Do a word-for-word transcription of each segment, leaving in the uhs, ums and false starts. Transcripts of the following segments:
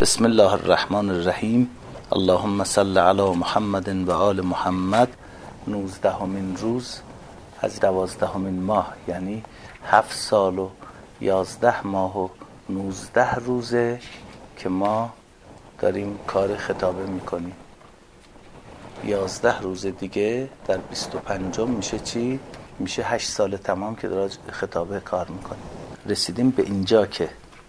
بسم الله الرحمن الرحیم. اللهم صل علی محمد و آل محمد. نوزدهمین روز از دوازدهمین ماه، یعنی هفت سال و یازده ماه و نوزده روزه که ما داریم کار خطابه میکنیم. یازده روز دیگه در بیست و پنجم میشه چی؟ میشه هشت سال تمام که داریم خطابه کار میکنیم. رسیدیم به اینجا که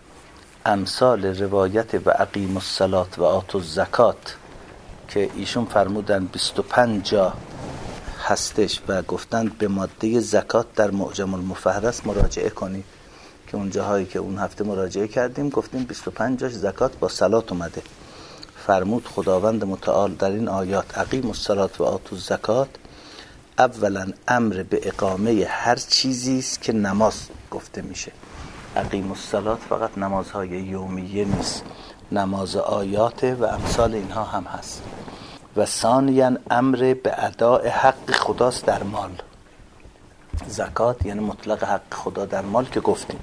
امثال روایت و اقیم الصلاة و آتوا الزکات که ایشون فرمودن بیست و پنج جا هستش و گفتند به ماده زکات در معجم المفهرس مراجعه کنید، که اون جاهایی که اون هفته مراجعه کردیم گفتیم بیست و پنج جاش زکات با صلات اومده. فرمود خداوند متعال در این آیات اقیم الصلاة و آتوا الزکات، اولا امر به اقامه هر چیزی است که نماز گفته میشه. اقیم الصلاة فقط نمازهای یومیه نیست، نماز آیات و امثال اینها هم هست. و ثانیاً امر به اداء حق خداست در مال. زکات یعنی مطلق حق خدا در مال که گفتیم،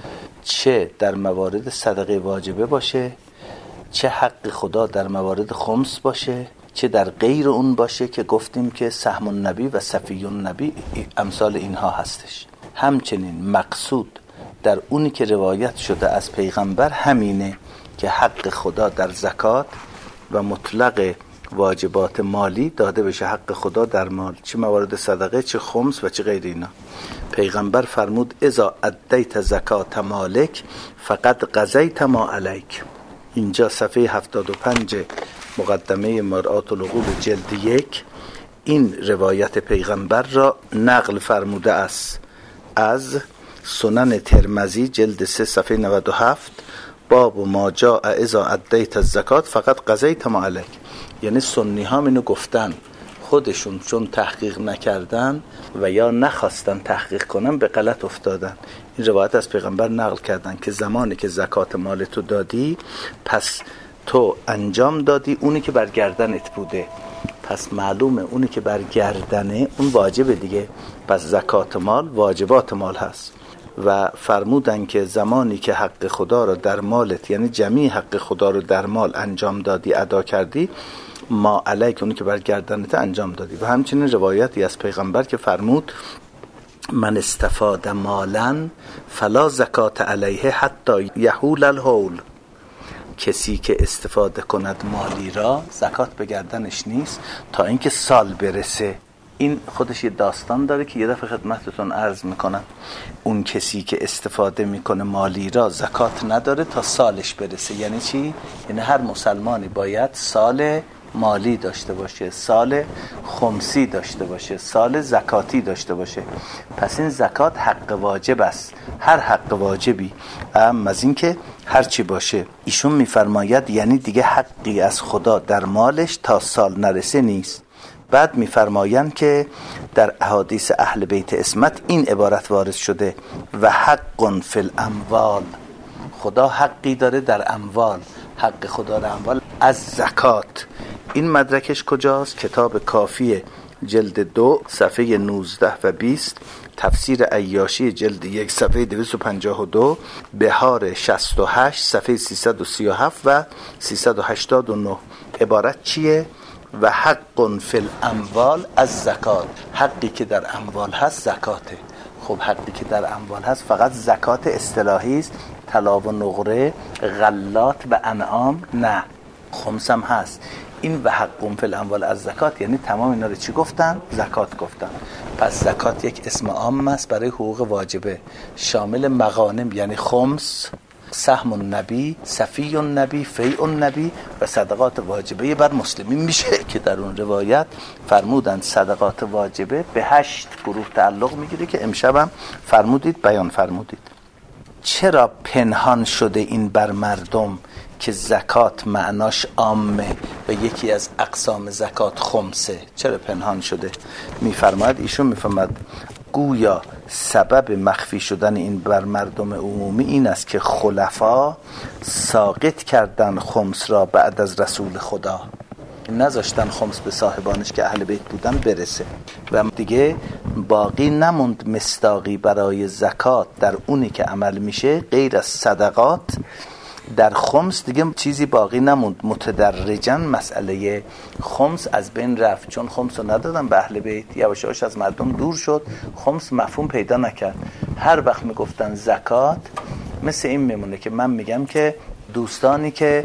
چه در موارد صدقه واجبه باشه، چه حق خدا در موارد خمس باشه، چه در غیر اون باشه که گفتیم که سهم النبی و صفی النبی امثال اینها هستش. همچنین مقصود در اونی که روایت شده از پیغمبر همینه که حق خدا در زکات و مطلق واجبات مالی داده بشه. حق خدا در مال، چه موارد صدقه، چه خمس و چه غیر اینا. پیغمبر فرمود اذا ادیت زکات مالک فقد قضیت ما علیک. اینجا صفحه هفتاد و پنج مقدمه مرآت العقول جلد یک این روایت پیغمبر را نقل فرموده است از سنن ترمذی جلد سه صفحه نود و هفت، باب ما جاء اذا ادیت الزکات فقط قضیت ما علیک. یعنی سنی ها اینو گفتن، خودشون چون تحقیق نکردن و یا نخواستن تحقیق کنن به غلط افتادن. این روایت از پیغمبر نقل کردن که زمانی که زکات مال تو دادی پس تو انجام دادی اونی که بر گردنت بوده، پس معلومه اونی که بر گردنه اون واجبه دیگه، پس زکات مال واجبات مال هست. و فرمودن که زمانی که حق خدا رو در مالت، یعنی جمعی حق خدا رو در مال انجام دادی، ادا کردی، ما علیک اونی که بر گردنت انجام دادی. و همچنین روایتی از پیغمبر که فرمود من استفاد مالا فلا زکات علیه حتی یحول الحول. کسی که استفاده کند مالی را زکات به گردنش نیست تا اینکه سال برسه. این خودش یه داستان داره که یه دفعه خدمتتون عرض میکنم. اون کسی که استفاده میکنه مالی را زکات نداره تا سالش برسه. یعنی چی؟ یعنی هر مسلمانی باید سال مالی داشته باشه، سال خمسی داشته باشه، سال زکاتی داشته باشه. پس این زکات حق واجب است، هر حق واجبی، اما از این که هر چی باشه. ایشون میفرماید یعنی دیگه حقی از خدا در مالش تا سال نرسه نیست. بعد میفرمایند که در احادیث اهل بیت عصمت این عبارت وارد شده و حق فی الاموال. خدا حقی داره در اموال، حق خدا در اموال از زکات. این مدرکش کجاست؟ کتاب کافیه جلد دو صفحه نوزده و بیست، تفسیر عیاشی جلد یک صفحه دویست و پنجاه و دو، بهار شصت و هشت صفحه سیصد و سی و هفت و سیصد و هشتاد و نه. عبارت چیه؟ و حق فی الاموال از زکات. حقی که در اموال هست زکاته. خب حقی که در اموال هست فقط زکات اصطلاحی است، طلا و نقره، غلات و انعام نه، خمس هم هست. این و حق فی الاموال از زکات یعنی تمام اینا رو چی گفتن؟ زکات گفتن. پس زکات یک اسم عام است برای حقوق واجبه، شامل مغانم یعنی خمس، سهم النبی، صفی النبی، فیء النبی و صدقات واجبه بر مسلمین میشه که در اون روایت فرمودن صدقات واجبه به هشت گروه تعلق میگیره که امشبم فرمودید بیان فرمودید. چرا پنهان شده این بر مردم که زکات معناش عامه و یکی از اقسام زکات خمسه؟ چرا پنهان شده؟ میفرماید ایشون میفرماید گویا سبب مخفی شدن این بر مردم عمومی این است که خلفا ساقط کردن خمس را بعد از رسول خدا، نذاشتن خمس به صاحبانش که اهل بیت بودن برسه و دیگه باقی نموند مصداقی برای زکات در اونی که عمل میشه غیر از صدقات در خمس دیگه چیزی باقی نموند، متدرجاً مسئله خمس از بین رفت، چون خمس رو ندادن به اهل بیت، یواش یواش از مردم دور شد، خمس مفهوم پیدا نکرد. هر وقت میگفتن زکات، مثل این میمونه که من میگم که دوستانی که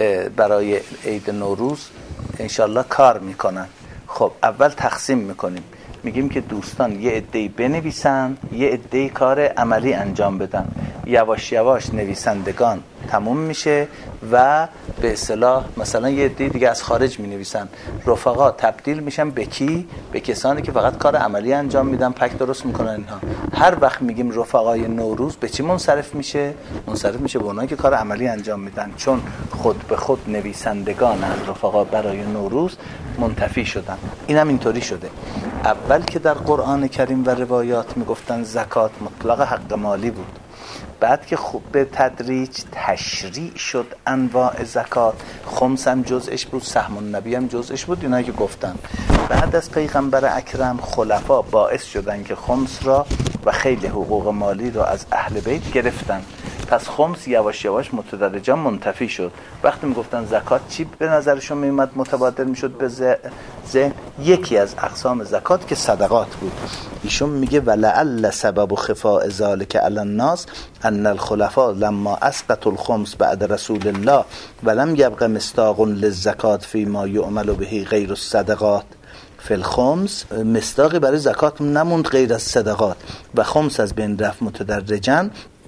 برای عید نوروز انشالله کار میکنن، خب اول تقسیم میکنیم، میگیم که دوستان یه عده‌ای بنویسن، یه عده‌ای کار عملی انجام بدن، یواش یواش نویسندگان تموم میشه و به اصطلاح مثلا یه عده‌ای دیگه از خارج مینویسن، رفقا تبدیل میشن به کی؟ به کسانی که فقط کار عملی انجام میدن، پک درست میکنن اینها. هر وقت میگیم رفقای نوروز به چی منصرف میشه؟ منصرف میشه به اونایی که کار عملی انجام میدن، چون خود به خود نویسندگان از رفقا برای نوروز منتفی شدن. اینم اینطوری شده. اول که در قرآن کریم و روایات میگفتن زکات مطلق حق مالی بود، بعد که خوب به تدریج تشریع شد انواع زکات، خمس هم جزءش بود، سهم النبی هم جزءش بود، اینا که گفتن. بعد از پیغمبر اکرم خلفا باعث شدن که خمس را و خیلی حقوق مالی را از اهل بیت گرفتن، پس خمس یواش یواش متدرجا منتفی شد. وقتی میگفتن زکات چی به نظرشون میومد متبادر میشد به ذهن؟ یکی از اقسام زکات که صدقات بود. ایشون میگه ولعل سبب خفاء ذلک علی الناس ان الخلفاء لما اسقطوا الخمس بعد رسول الله ولم يبق مصداق للزکات فيما يعمل به غیر الصدقات فی الخمس، مصداقی برای زکات نموند غیر از صدقات و خمس از بین رفت متدرجاً.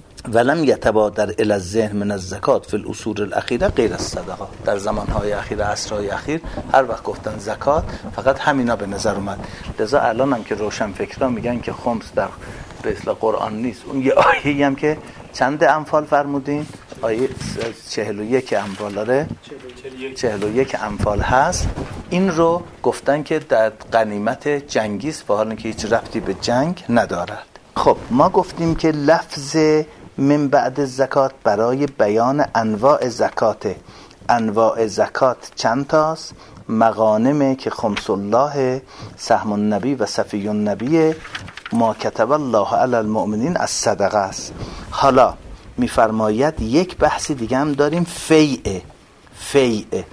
ولم یتبادر الی الذهن من الزکات فی الاصول الاخیره غیر الصدقات. در زمانهای اخیر، عصرهای اخیر، هر وقت گفتن زکات فقط همینا به نظر اومد. لذا الان هم که روشن فکران میگن که خمس در به اصطلاح قرآن نیست. اون یه آیه‌ای هم که چند انفال فرمودین؟ آیه چهل و یک انفال داره، چهل و یک انفال هست. این رو گفتن که در غنیمت جنگی است، و حالا که هیچ ربطی به جنگ ندارد. خب ما گفتیم که لفظ من بعد زکات برای بیان انواع زکاته. انواع زکات چند تاست؟ مغانمه که خمس الله، سهم النبی و صفی النبی، ما کتب الله علی المؤمنین از صدقه است. حالا میفرماید یک بحث دیگه هم داریم، فیعه. فیعه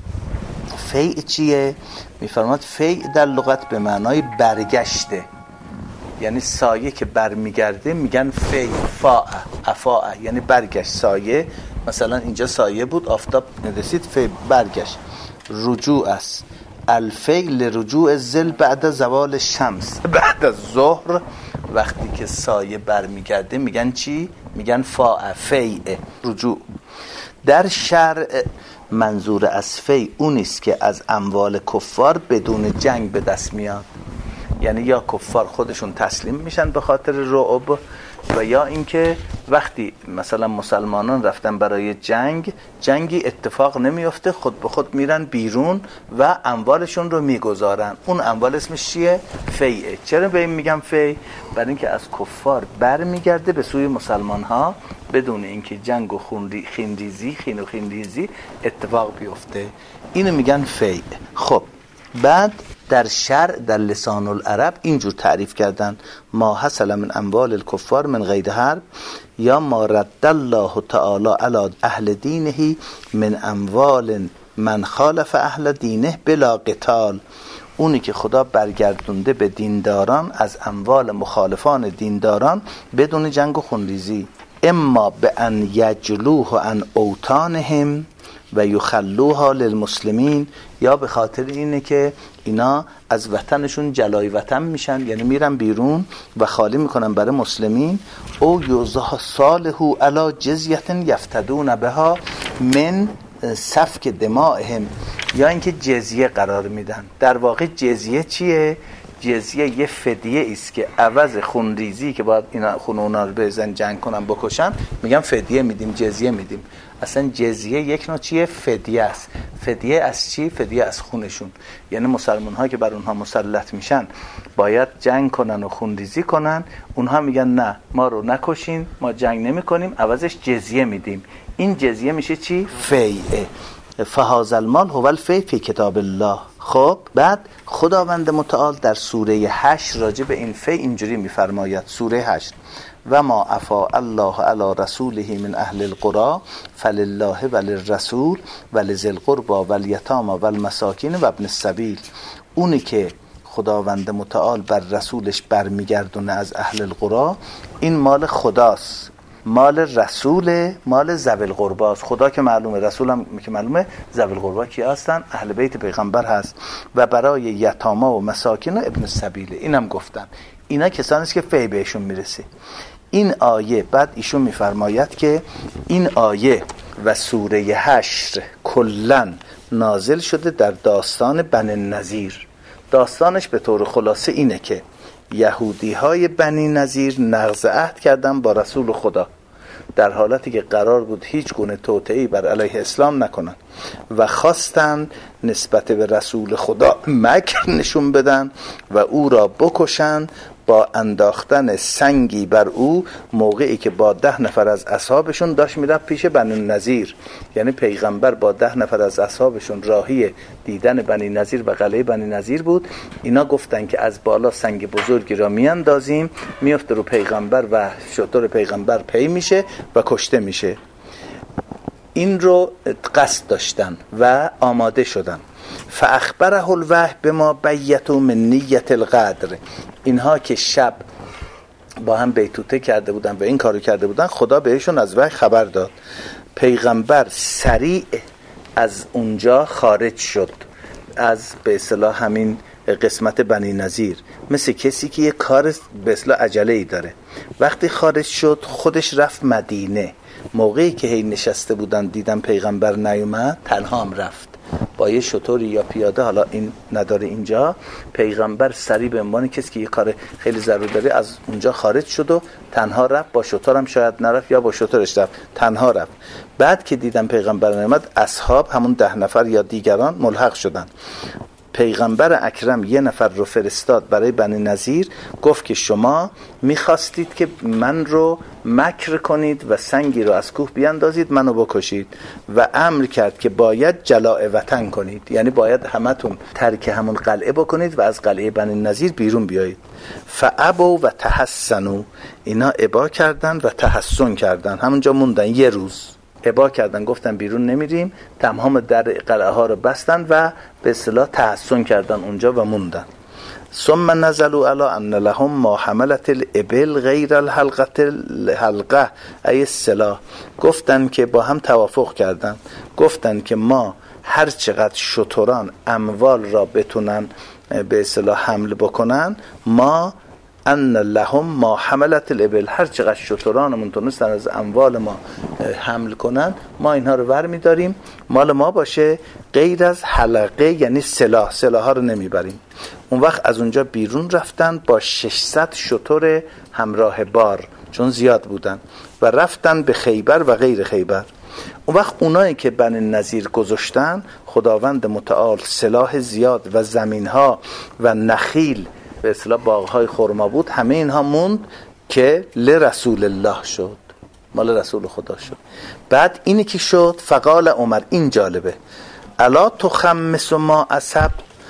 فیع چیه؟ میفرماید فیع در لغت به معنای برگشته، یعنی سایه که برمیگرده میگن فی فاء افاء، یعنی برگشت. سایه مثلا اینجا سایه بود، آفتاب رسید، فی برگشت، رجوع است. الفی لرجوع الظل بعد زوال شمس، بعد از ظهر وقتی که سایه برمیگرده میگن چی؟ میگن فاء فی رجوع. در شرع منظور از فی اون است که از اموال کفار بدون جنگ به دست میاد، یعنی یا کفار خودشون تسلیم میشن به خاطر رعب، و یا اینکه وقتی مثلا مسلمانان رفتن برای جنگ، جنگی اتفاق نمیفته، خود به خود میرن بیرون و اموالشون رو میگذارن. اون اموال اسمش چیه؟ فیعه. چرا به این میگم فی؟ برای اینکه از کفار بر میگرده به سوی مسلمان ها بدون اینکه جنگ و خونریزی خین و خونریزی اتفاق بیفته. اینو میگن فی. خب بعد در شرع در لسان العرب اینجور تعریف کردن: ما حصل من اموال الکفار من غیر حرب، یا ما رد الله تعالی علی اهل دینه من اموال من خالف اهل دینه بلا قتال. اونی که خدا برگردونده به دینداران از اموال مخالفان دینداران بدون جنگ و خونریزی. اما به ان یجلوه عن اوطانهم و یخلوها للمسلمین، یا به خاطر اینه که اینا از وطنشون جلای وطن میشن، یعنی میرن بیرون و خالی میکنن برای مسلمین. او یوزها صالحو علی جزیه یفتدون بها من سفک دمائهم، یا اینکه جزیه قرار میدن. در واقع جزیه چیه؟ جزیه یه فدیه است که عوض خونریزی که باید اینا خون اونا رو بزن جنگ کنن بکشن، میگن فدیه میدیم، جزیه میدیم. اصلا جزیه یک نوع چیه؟ فدیه است. فدیه از چی؟ فدیه از خونشون. یعنی مسلمان ها که بر اونها مسلط میشن باید جنگ کنن و خونریزی کنن، اونها میگن نه ما رو نکشین، ما جنگ نمی کنیم، عوضش جزیه میدیم. این جزیه میشه چی؟ فیعه. فهذا المال هو الفی فی کتاب الله. خب بعد خداوند متعال در سوره هشت راجع به این فی اینجوری میفرماید. سوره هشت: و ما افا الله علی رسوله من اهل القرى فلله وللرسول ولذی القربى والیتامی والمساکین و ابن السبیل. اونی که خداوند متعال بر رسولش برمیگردونه از اهل القرى، این مال خداست. مال رسول مال ذوی القربی است. خدا که معلومه، رسول هم که معلومه، ذوی القربی کی هستن؟ اهل بیت پیغمبر هست. و برای یتاما و مساکین و ابن السبیل، اینم گفتن اینا کسانی است که فی بهشون میرسه. این آیه بعد ایشون میفرماید که این آیه و سوره حشر کلن نازل شده در داستان بنی نذیر. داستانش به طور خلاصه اینه که یهودی های بنی نذیر نقض عهد کردن با رسول خدا، در حالتی که قرار بود هیچ گونه توطئه‌ای بر علیه اسلام نکنن و خواستن نسبت به رسول خدا مکر نشون بدن و او را بکشن با انداختن سنگی بر او موقعی که با ده نفر از اصحابشون داشت میرفت پیش بنی نذیر. یعنی پیغمبر با ده نفر از اصحابشون راهی دیدن بنی نذیر و قلعه بنی نذیر بود. اینا گفتن که از بالا سنگ بزرگی را میاندازیم، میفته رو پیغمبر و شتر پیغمبر پی میشه و کشته میشه. این رو قصد داشتن و آماده شدن. فاخبره الوحی بما بیتوا من نیت القدر. اینها که شب با هم بیتوته کرده بودن و این کارو کرده بودن، خدا بهشون از وحی خبر داد. پیغمبر سریع از اونجا خارج شد، از به اصطلاح همین قسمت بنی نذیر، مثل کسی که یه کار به اصطلاح عجله‌ای داره. وقتی خارج شد خودش رفت مدینه. موقعی که هی نشسته بودن دیدن پیغمبر نیومد، تنها هم رفت با یه شطوری یا پیاده، حالا این نداره اینجا. پیغمبر سریع به عنوان کسی که یه کار خیلی ضروری داره از اونجا خارج شد و تنها رفت. با شطورم شاید نرفت یا با شطورش رفت، تنها رفت. بعد که دیدن پیغمبر نیامد، اصحاب همون ده نفر یا دیگران ملحق شدن. پیغمبر اکرم یه نفر رو فرستاد برای بنی نذیر، گفت که شما میخواستید که من رو مکر کنید و سنگی رو از کوه بیاندازید منو بکشید و امر کرد که باید جلاء وطن کنید، یعنی باید همتون ترک همون قلعه بکنید و از قلعه بنی نذیر بیرون بیایید. فابوا و تحسنوا، اینا ابا کردن و تحسن کردن، همونجا موندن یه روز. ابا کردن، گفتن بیرون نمیریم، تمام در قلعه ها رو بستن و به اصطلاح تحسن کردن اونجا و موندن. ثم نزلوا علی ان لهم ما حملت الابل غیر الحلقه الحلقه ای السلاح. گفتن که با هم توافق کردن، گفتن که ما هر چقدر شتران اموال را بتونن به اصطلاح حمل بکنن، ما ان لهم ما حملت الابل، هر چقدر شترانمون تونستن از اموال ما حمل کنن ما اینها رو ور میداریم، مال ما باشه، غیر از حلقه یعنی سلاح، سلاح ها رو نمیبریم. اون وقت از اونجا بیرون رفتن با ششصد شتر همراه بار، چون زیاد بودن، و رفتن به خیبر و غیر خیبر. اون وقت اونایی که بنی نذیر گذاشتن، خداوند متعال سلاح زیاد و زمینها و نخیل به اصطلاح باغ‌های خرما بود، همه اینها موند که لرسول الله شد، مال رسول خدا شد. بعد اینی که شد، فقال عمر، این جالبه، الا تخمس ما اصب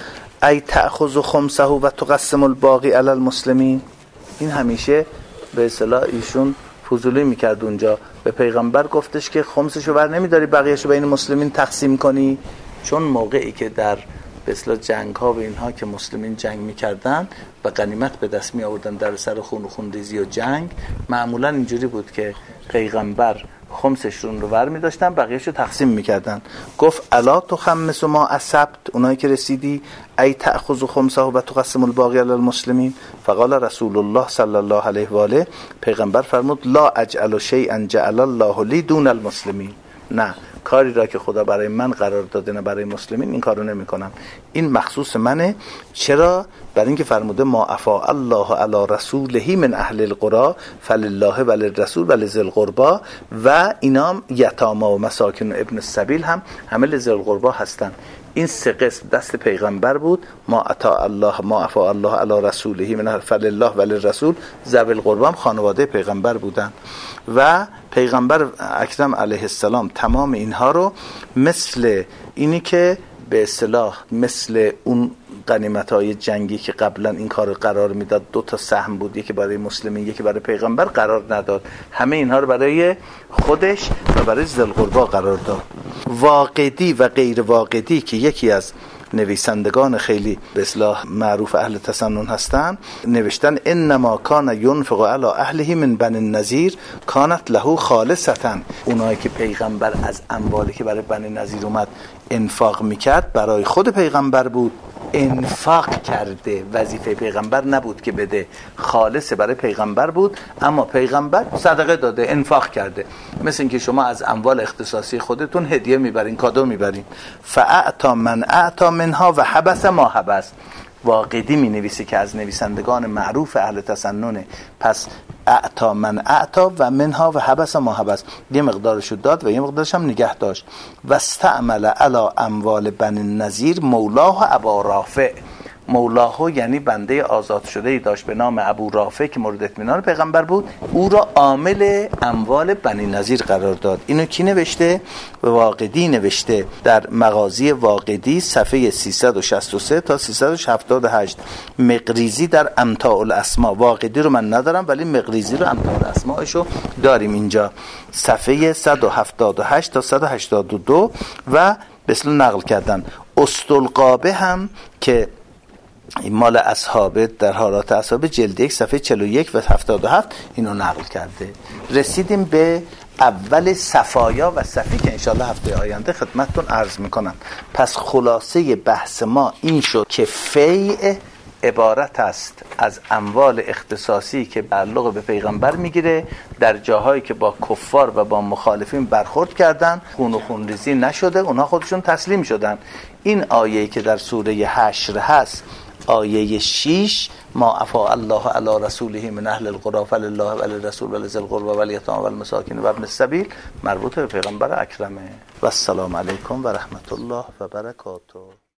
ای تأخذ خمسه و تقسم الباقی علی المسلمین. این همیشه به اصطلاح ایشون فضولی میکرد اونجا، به پیغمبر گفتش که خمسشو بر نمیداری بقیهشو بین مسلمین تقسیم کنی، چون موقعی که در به اصطلاح جنگ ها و اینها که مسلمین جنگ میکردن و غنیمت به دست می آوردن در سر خون و خونریزی و جنگ، معمولا اینجوری بود که پیغمبر خمسشون رو ور می داشتن، بقیهش رو تقسیم میکردن. گفت الا تخمس ما اصبت، اونایی که رسیدی، ای تأخذ خمسه و تقسم الباقی علی المسلمین. فقال رسول الله صلی الله علیه و آله، پیغمبر فرمود لا اجعل شیئا جعل الله لی دون المسلمین، نه، کاری را که خدا برای من قرار داده نه برای مسلمین، این کارو نمی کنم، این مخصوص منه. چرا؟ برای اینکه فرموده ما افا الله علی رسوله من اهل القرى فلله وللرسول ولذی القربى، و اینام یتاما و مساکین و ابن السبیل هم همه لذی القربى هستن. این سه قسم دست پیغمبر بود، ما اطاع الله ما افا الله علی رسوله من فلله وللرسول، ذوی القربى هم خانواده پیغمبر بودن. و پیغمبر اکرم علیه السلام تمام اینها رو مثل اینی که به اصطلاح مثل اون غنیمت‌های جنگی که قبلا این کار قرار میداد، دو تا سهم بود، یکی برای مسلمین یکی برای پیغمبر، قرار نداد. همه اینها رو برای خودش و برای ذوالقربا قرار داد. واقدی و غیر واقدی که یکی از نویسندگان خیلی به اصطلاح معروف اهل تسنن هستن، نوشتن انما کان ينفق علی اهله من بنی النضیر کانت له خالصتا. اونایی که پیغمبر از اموالی که برای بنی نضیر اومد انفاق میکرد برای خود پیغمبر بود، انفاق کرده، وظیفه پیغمبر نبود که بده، خالص برای پیغمبر بود، اما پیغمبر صدقه داده، انفاق کرده. مثل اینکه شما از اموال اختصاصی خودتون هدیه میبرین، کادو میبرین. فاعطا من اعطا منها و حبس ما حبس. واقدی می نویسه که از نویسندگان معروف اهل تسننه. پس اعطا من اعطا و منها و حبس ما حبس، یه مقدارشو داد و یه مقدارش هم نگه داشت. و استعمل علی اموال بنی النضیر مولاه ابا رافع. مولاه یعنی بنده آزاد شده ای داشت به نام ابو رافع که مورد اطمینان پیغمبر بود، او را عامل اموال بنی نضیر قرار داد. اینو کی نوشته؟ واقدی نوشته در مغازی واقدی صفحه سیصد و شصت و سه تا سیصد و هفتاد و هشت. مقریزی در امتاع الاسماء، واقدی رو من ندارم ولی مقریزی رو امتاع الاسماءشو داریم اینجا، صفحه صد و هفتاد و هشت تا صد و هشتاد و دو و بسل نقل کردن. استلقابه هم که این مال اصحابه در حالات اصحابه جلد یک صفحه چهل و یک و هفتاد و هفت اینو نقل کرده. رسیدیم به اول صفایا و صفی که انشاءالله هفته آینده خدمتتون عرض میکنم. پس خلاصه بحث ما این شد که فیع عبارت است از اموال اختصاصی که تعلق به پیغمبر میگیره، در جاهایی که با کفار و با مخالفین برخورد کردن، خون و خونریزی نشده، اونها خودشون تسلیم شدن. این آیه‌ای که در سوره حشر هست، آیه شش، ما افا الله علی رسوله من اهل القرى فلله وللرسول ولذی القربى والیتامى والمساکین و ابن السبیل، مربوط به پیغمبر اکرمه. و السلام علیکم و رحمت الله و برکاته.